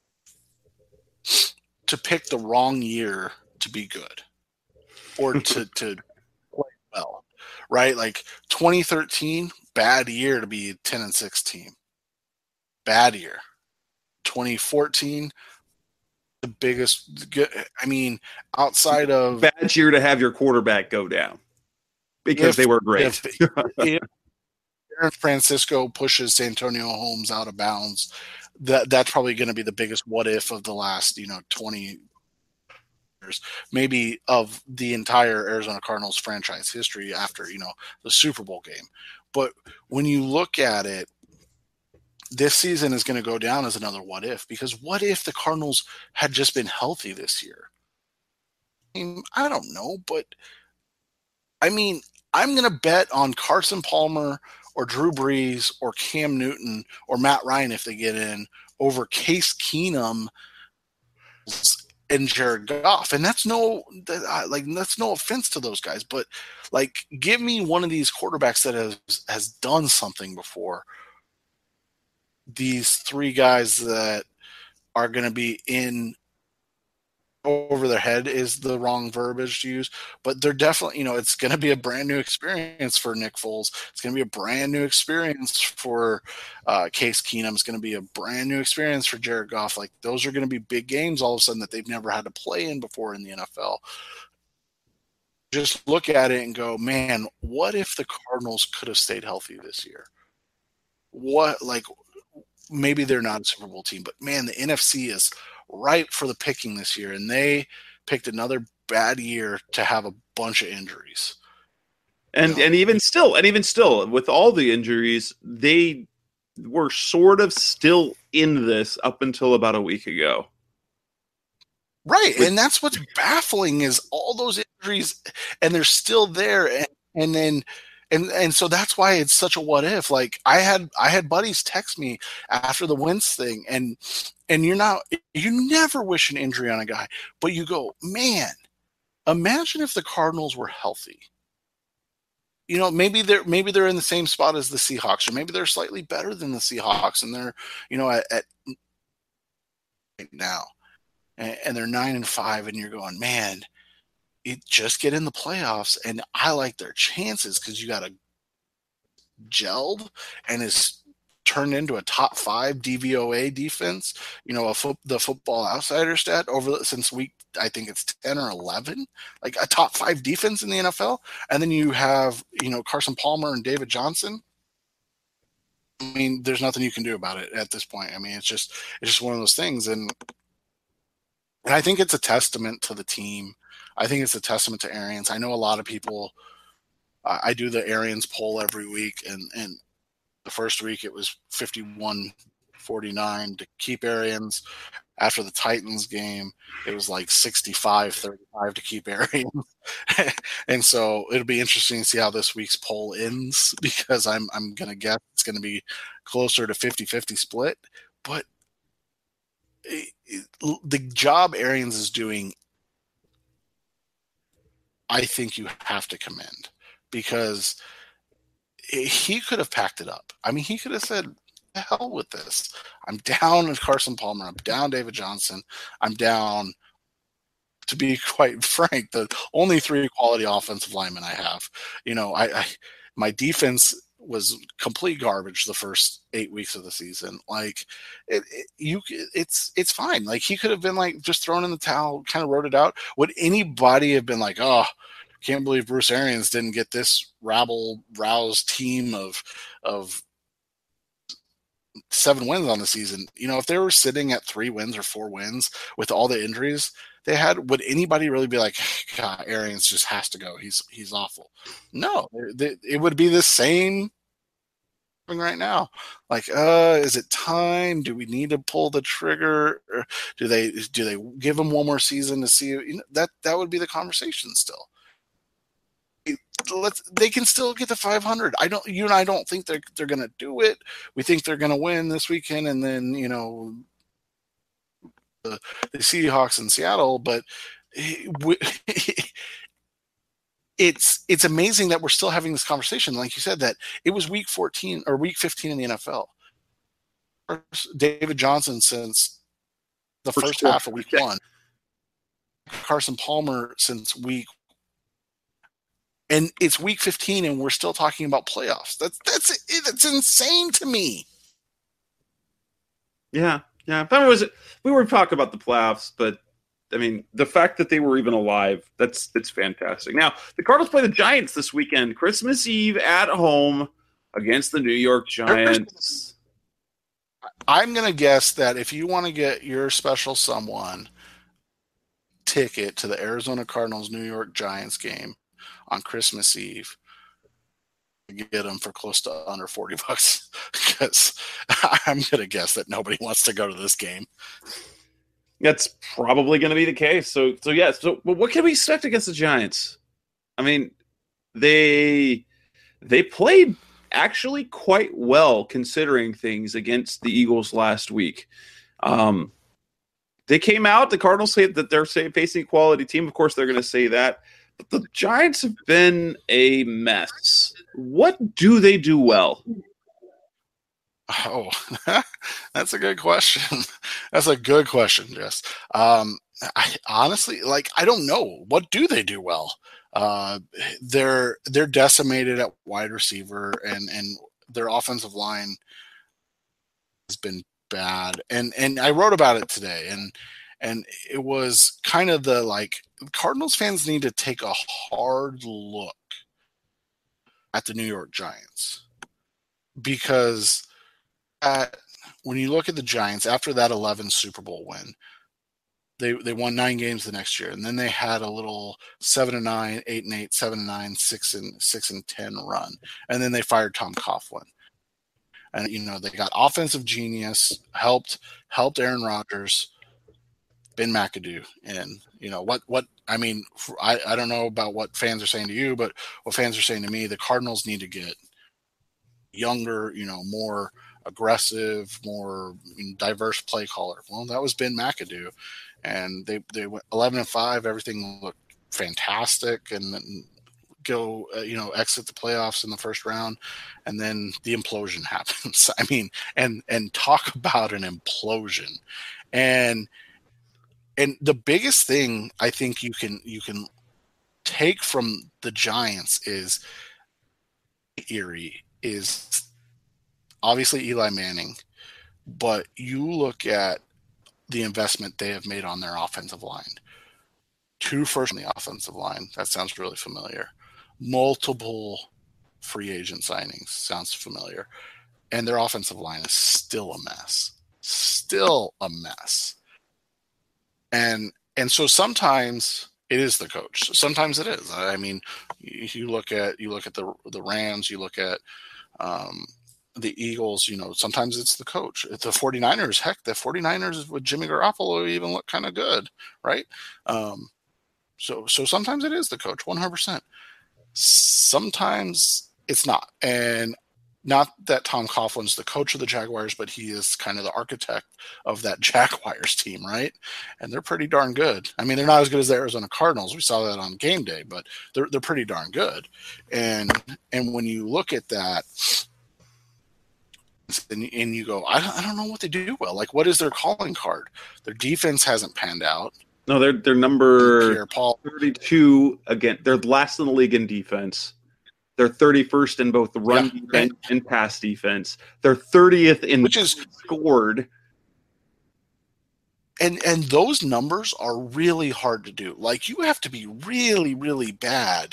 to pick the wrong year to be good or to play well, right? Like 2013, bad year to be 10-6 team. Bad year. 2014, the biggest. I mean, outside of bad year to have your quarterback go down because they were great. If San Francisco pushes Santonio Holmes out of bounds, that's probably going to be the biggest what if of the last 20 years, maybe of the entire Arizona Cardinals franchise history after the Super Bowl game. But when you look at it, this season is going to go down as another what if, because what if the Cardinals had just been healthy this year? I don't know, but I mean, I'm going to bet on Carson Palmer or Drew Brees or Cam Newton or Matt Ryan if they get in over Case Keenum and Jared Goff. And that's no offense to those guys, but like, give me one of these quarterbacks that has done something before. These three guys that are going to be in over their head is the wrong verbiage to use, but they're definitely, it's going to be a brand new experience for Nick Foles. It's going to be a brand new experience for Case Keenum. It's going to be a brand new experience for Jared Goff. Like, those are going to be big games all of a sudden that they've never had to play in before in the NFL. Just look at it and go, man, what if the Cardinals could have stayed healthy this year? Maybe they're not a Super Bowl team, but man, the NFC is ripe for the picking this year, and they picked another bad year to have a bunch of injuries. And even still, with all the injuries, they were sort of still in this up until about a week ago. Right, and that's what's baffling is all those injuries, and they're still there, and so that's why it's such a what if. Like, I had buddies text me after the Wentz thing, and you never wish an injury on a guy, but you go, man, imagine if the Cardinals were healthy. Maybe they're in the same spot as the Seahawks, or maybe they're slightly better than the Seahawks, and they're at right now, and they're 9-5, and you're going, man, just get in the playoffs, and I like their chances because you got a gelled and is turned into a top 5 DVOA defense. The Football Outsider stat since week, I think it's 10 or 11, like a top 5 defense in the NFL. And then you have Carson Palmer and David Johnson. I mean, there's nothing you can do about it at this point. I mean, it's just one of those things, and I think it's a testament to the team. I think it's a testament to Arians. I know a lot of people. I do the Arians poll every week, and the first week it was 51-49 to keep Arians. After the Titans game, it was like 65-35 to keep Arians. And so it'll be interesting to see how this week's poll ends, because I'm going to guess it's going to be closer to 50-50 split. But the job Arians is doing, I think you have to commend, because he could have packed it up. I mean, he could have said, the hell with this. I'm down Carson Palmer. I'm down David Johnson. I'm down, to be quite frank, the only 3 quality offensive linemen I have. My defense was complete garbage the first 8 weeks of the season. Like, it's fine. Like, he could have been like just thrown in the towel, kind of wrote it out. Would anybody have been like, oh, can't believe Bruce Arians didn't get this rabble-roused team of 7 wins on the season? If they were sitting at 3 wins or 4 wins with all the injuries they had, would anybody really be like, God, Arians just has to go? He's awful. No, it would be the same right now. Like, is it time? Do we need to pull the trigger? Or do they give them one more season to see? You know, that would be the conversation still. They can still get to 500. You and I don't think they're going to do it. We think they're going to win this weekend, and then the Seahawks in Seattle. But it's amazing that we're still having this conversation. Like you said, that it was week 14 or week 15 in the NFL. David Johnson since the first half of week 1. Carson Palmer since week. And it's week 15, and we're still talking about playoffs. That's insane to me. Yeah. We were talking about the playoffs, but I mean, the fact that they were even alive, it's fantastic. Now, the Cardinals play the Giants this weekend, Christmas Eve at home against the New York Giants. I'm going to guess that if you want to get your special someone ticket to the Arizona Cardinals New York Giants game on Christmas Eve, get them for close to under $40 because I'm going to guess that nobody wants to go to this game. That's probably going to be the case. So yeah. So what can we expect against the Giants? I mean, they played actually quite well considering things against the Eagles last week. They came out. The Cardinals say that they're facing a quality team. Of course, they're going to say that. But the Giants have been a mess. What do they do well? Oh, that's a good question. That's a good question, Jess. I honestly, I don't know. What do they do well? They're decimated at wide receiver, and their offensive line has been bad. And I wrote about it today, and it was kind of Cardinals fans need to take a hard look at the New York Giants, because when you look at the Giants after that 11 Super Bowl win, they won 9 games the next year, and then they had a little 7-9, 8-8, 7-9, 6-10 run, and then they fired Tom Coughlin, and they got offensive genius, helped Aaron Rodgers, Ben McAdoo, and what I mean. I don't know about what fans are saying to you, but what fans are saying to me, the Cardinals need to get younger, more aggressive, more diverse play caller. Well, that was Ben McAdoo, and they went 11-5. Everything looked fantastic, and then go exit the playoffs in the first round, and then the implosion happens. I mean, and talk about an implosion, and the biggest thing I think you can take from the Giants is Erie is obviously Eli Manning, but you look at the investment they have made on their offensive line. 2 firsts on the offensive line. That sounds really familiar. Multiple free agent signings. Sounds familiar. And their offensive line is still a mess. Still a mess. And so sometimes it is the coach. Sometimes it is. I mean, you look at the Rams, you look at the Eagles, sometimes it's the coach. The 49ers, heck, the 49ers with Jimmy Garoppolo even look kind of good, right? So sometimes it is the coach, 100%. Sometimes it's not. And not that Tom Coughlin's the coach of the Jaguars, but he is kind of the architect of that Jaguars team, right? And they're pretty darn good. I mean, they're not as good as the Arizona Cardinals. We saw that on game day, but they're pretty darn good. And when you look at that, and you go, I don't know what they do well. What is their calling card? Their defense hasn't panned out. No, they're number 32 again. They're last in the league in defense. They're 31st in both the run defense and pass defense. They're 30th in scored. And those numbers are really hard to do. You have to be really, really bad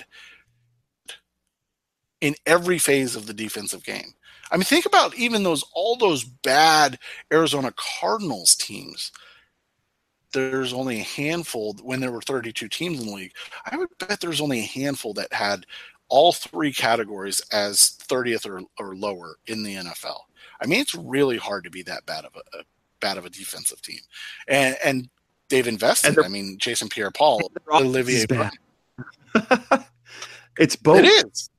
in every phase of the defensive game. I mean, think about even all those bad Arizona Cardinals teams. There's only a handful when there were 32 teams in the league. I would bet there's only a handful that had all three categories as 30th or lower in the NFL. I mean, it's really hard to be that bad of a defensive team, and they've invested. I mean, Jason Pierre-Paul, Olivier bad. It's both. It is.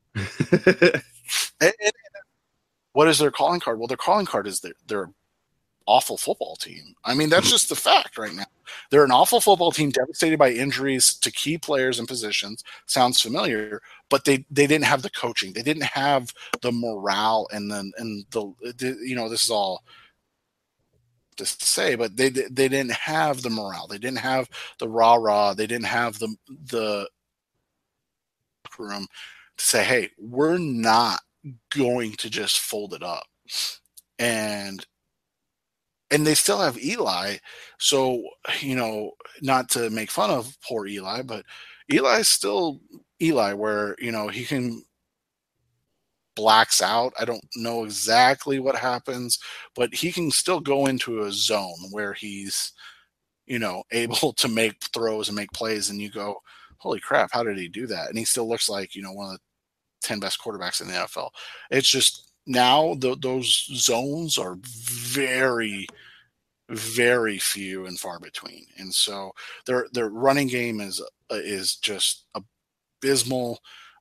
and what is their calling card? Well, their calling card is they're awful football team. I mean, that's just the fact right now. They're an awful football team devastated by injuries to key players and positions. Sounds familiar, but they didn't have the coaching. They didn't have the morale and this is all to say, but they didn't have the morale. They didn't have the rah-rah. They didn't have the room to say, hey, we're not going to just fold it up. And they still have Eli. So, not to make fun of poor Eli, but Eli's still Eli where, he can blacks out. I don't know exactly what happens, but he can still go into a zone where he's, able to make throws and make plays. And you go, holy crap, how did he do that? And he still looks like, one of the 10 best quarterbacks in the NFL. It's just now those zones are very, very few and far between. And so their running game is just abysmal.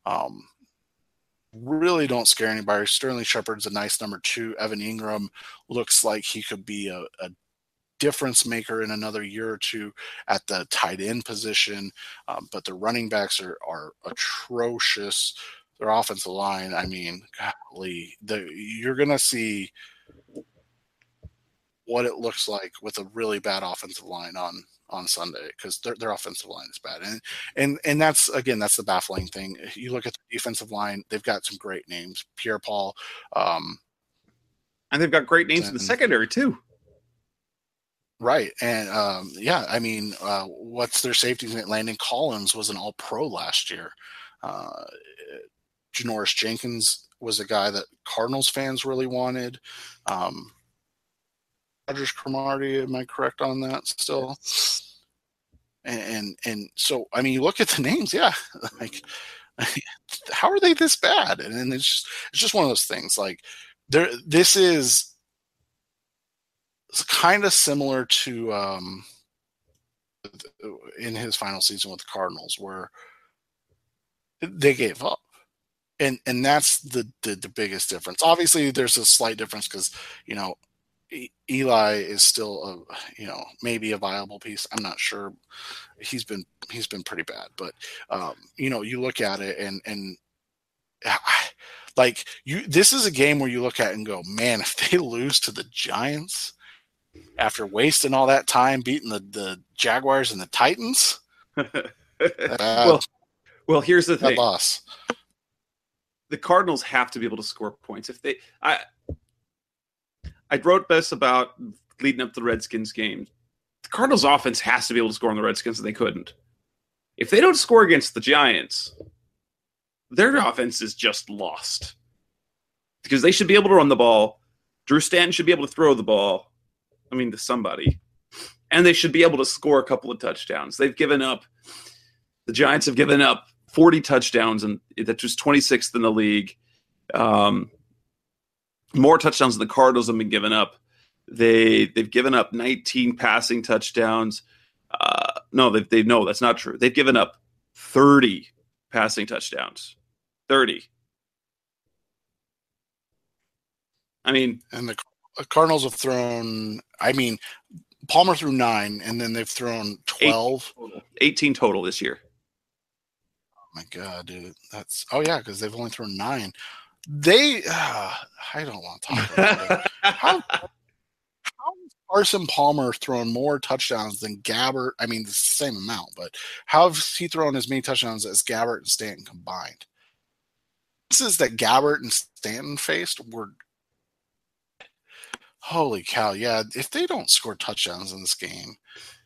Really don't scare anybody. Sterling Shepard's a nice number 2. Evan Ingram looks like he could be a difference maker in another year or two at the tight end position. But the running backs are atrocious. Their offensive line, I mean, golly, you're going to see what it looks like with a really bad offensive line on Sunday, because their offensive line is bad. And that's the baffling thing. You look at the defensive line, they've got some great names. Pierre-Paul. And they've got great names in the secondary too. Right. And I mean, what's their safety? Landon Collins was an all-pro last year. Janoris Jenkins was a guy that Cardinals fans really wanted. Rogers Cromartie, am I correct on that still? And so, I mean, you look at the names, yeah, like, how are they this bad? And it's just one of those things. Like, this is kind of similar to in his final season with the Cardinals, where they gave up. And that's the biggest difference. Obviously, there's a slight difference because, Eli is still maybe a viable piece. I'm not sure. He's been pretty bad, but you look at it and like this is a game where you look at it and go, man, if they lose to the Giants after wasting all that time beating the Jaguars and the Titans, well, here's the thing. Loss. The Cardinals have to be able to score points. If I wrote this about leading up to the Redskins game. The Cardinals offense has to be able to score on the Redskins, and they couldn't. If they don't score against the Giants, their offense is just lost. Because they should be able to run the ball. Drew Stanton should be able to throw the ball. I mean, to somebody. And they should be able to score a couple of touchdowns. The Giants have given up 40 touchdowns, and that's just 26th in the league. More touchdowns than the Cardinals have been given up. They've given up 19 passing touchdowns. No, that's not true. They've given up 30 passing touchdowns. 30. I mean, and the Cardinals have thrown. I mean, Palmer threw 9, and then they've thrown 12. 18 total this year. Oh my God, dude! Because they've only thrown 9. I don't want to talk about it. How has Carson Palmer thrown more touchdowns than Gabbert? I mean, it's the same amount, but how has he thrown as many touchdowns as Gabbert and Stanton combined? This is that Gabbert and Stanton faced were holy cow. Yeah, if they don't score touchdowns in this game,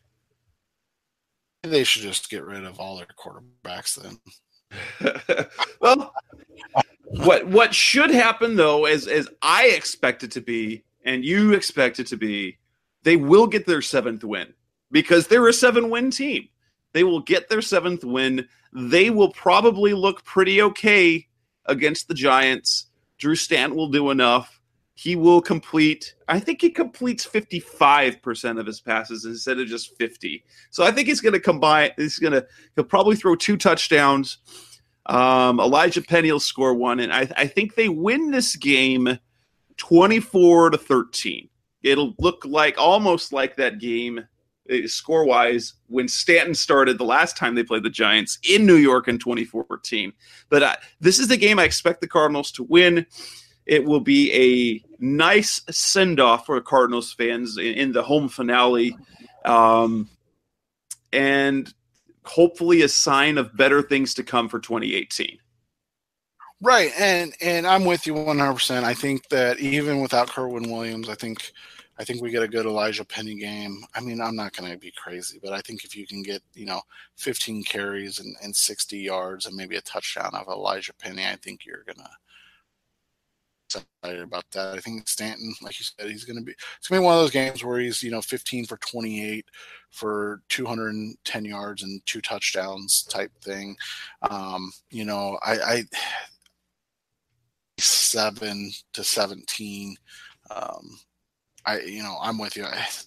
they should just get rid of all their quarterbacks then. Well, what should happen though, as I expect it to be, and you expect it to be, they will get their 7th win because they're a 7-win team. They will get their 7th win. They will probably look pretty okay against the Giants. Drew Stanton will do enough. He will complete, I think he completes 55% of his passes instead of just 50. So I think he's going to combine, he'll probably throw 2 touchdowns. Elijah Penny will score 1. And I think they win this game 24-13. It'll look like almost like that game score-wise when Stanton started the last time they played the Giants in New York in 2014. But this is the game I expect the Cardinals to win. It will be a nice send-off for Cardinals fans in the home finale, and hopefully a sign of better things to come for 2018. Right, and I'm with you 100%. I think that even without Kerwin Williams, I think we get a good Elijah Penny game. I mean, I'm not going to be crazy, but I think if you can get 15 carries and 60 yards and maybe a touchdown of Elijah Penny, I think you're going to excited about that. I think Stanton, like you said, it's going to be one of those games where he's 15 for 28 for 210 yards and 2 touchdowns type thing. I 7-17. I'm with you.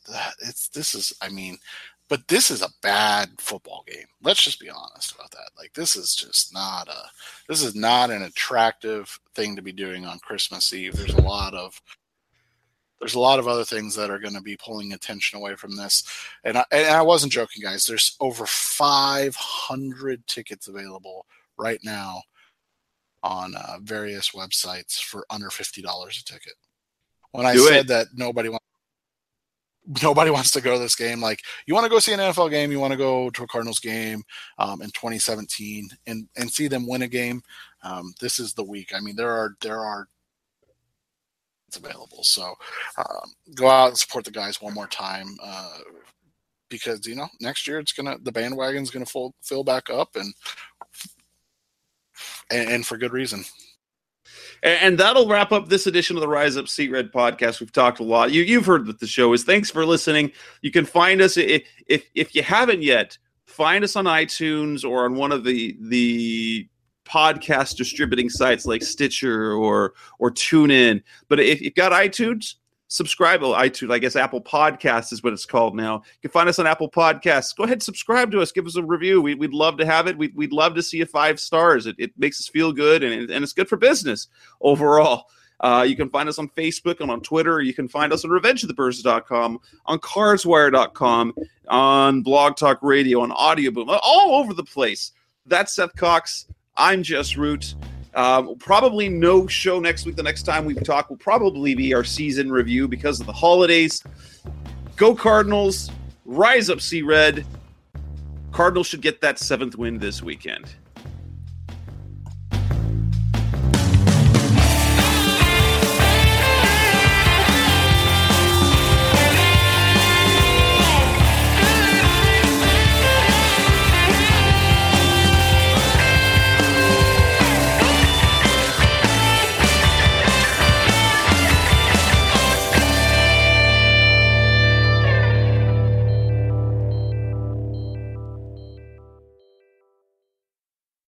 But this is a bad football game. Let's just be honest about that. Like, this is not an attractive thing to be doing on Christmas Eve. There's a lot of other things that are going to be pulling attention away from this. And I wasn't joking, guys. There's over 500 tickets available right now on various websites for under $50 a ticket. When I said that nobody wants to go to this game, like, you want to go see an NFL game, you want to go to a Cardinals game in 2017 and see them win a game, this is the week. I mean, there are it's available. So go out and support the guys one more time because, next year the bandwagon's going to fill back up and for good reason. And that'll wrap up this edition of the Rise Up Seat Red podcast. We've talked a lot. You've heard what the show is. Thanks for listening. You can find us, if you haven't yet, find us on iTunes or on one of the podcast distributing sites like Stitcher or TuneIn. But if you've got iTunes, subscribe. Well, iTunes, I guess Apple Podcasts is what it's called now. You can find us on Apple Podcasts. Go ahead and subscribe to us. Give us a review. We'd love to have it. We'd love to see you 5 stars. It makes us feel good, and it's good for business overall. You can find us on Facebook and on Twitter. You can find us on RevengeOfTheBirds.com, on CarsWire.com, on Blog Talk Radio, on Audio Boom, all over the place. That's Seth Cox. I'm Jess Root. Probably no show next week. The next time we talk will probably be our season review because of the holidays. Go Cardinals. Rise up, Sea Red. Cardinals should get that 7th win this weekend.